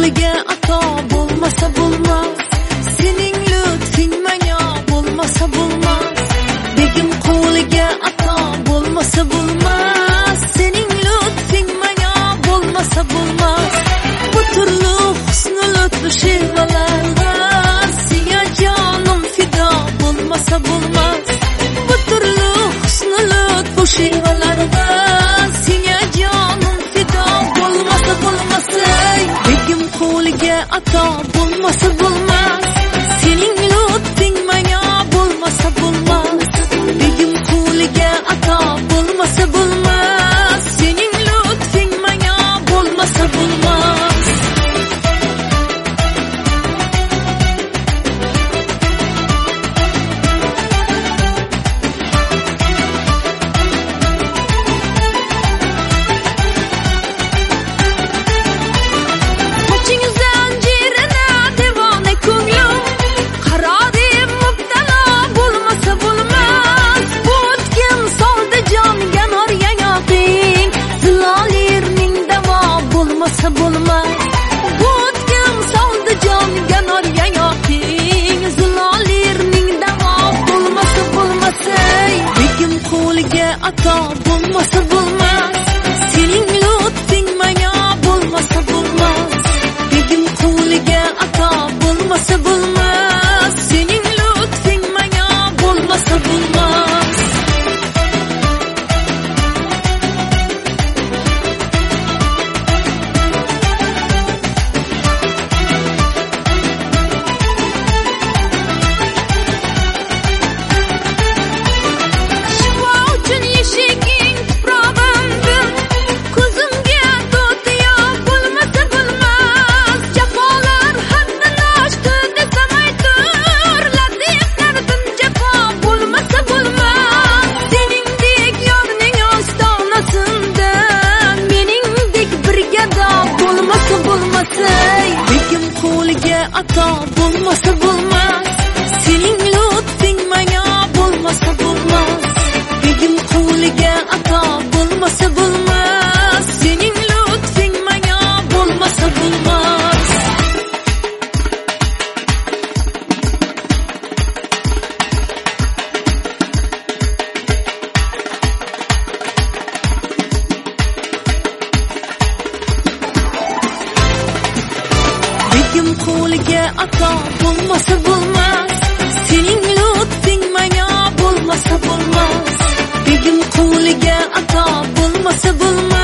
qo'liga ato bo'lmasa bo'lmas, sening lutfing menga bo'lmasa bo'lmas. Begim qo'liga ato bo'lmasa bo'lmas, sening lutfing menga bo'lmasa bo'lmas. Bu turli husn lutf shevalarga senga jonim fido bo'lmasa bo'lmas. Bu turli husn lutf shevalarga senga jonim fido bo'lmasa bo'lmas. Begim qo'liga ato bo'lmasa bo'lmas, sening lutfing menga bo'lmasa bo'lmas. Begim qo'liga ato bo'lmasa bo'lmas, sening lutfing menga bo'lmasa bo'lmas. Bo'lmas, o'tgan soldi jonga nor yayoqing, zilolerning davo bo'lmasa bo'lmas. Begim qo'liga ato bo'lmasa bo'lmas, sening lutfing menga bo'lmasa bo'lmas. Begim qo'liga ato bo'lmasa bo'lmas, sening lutfing menga bo'lmasa bo'lmas. Begim qo'liga ato bo'lmasa bo'lmas, sening lutfing menga bo'lmasa bo'lmas. Begim qo'liga ato bo'lmasa bo'lmas, sening lutfing menga bo'lmasa bo'lmas. Begim qo'liga ato bo'lmasa bo'lmas, sening lutfing menga bo'lmasa bo'lmas. Begim qo'liga ato bo'lmasa bo'lmas.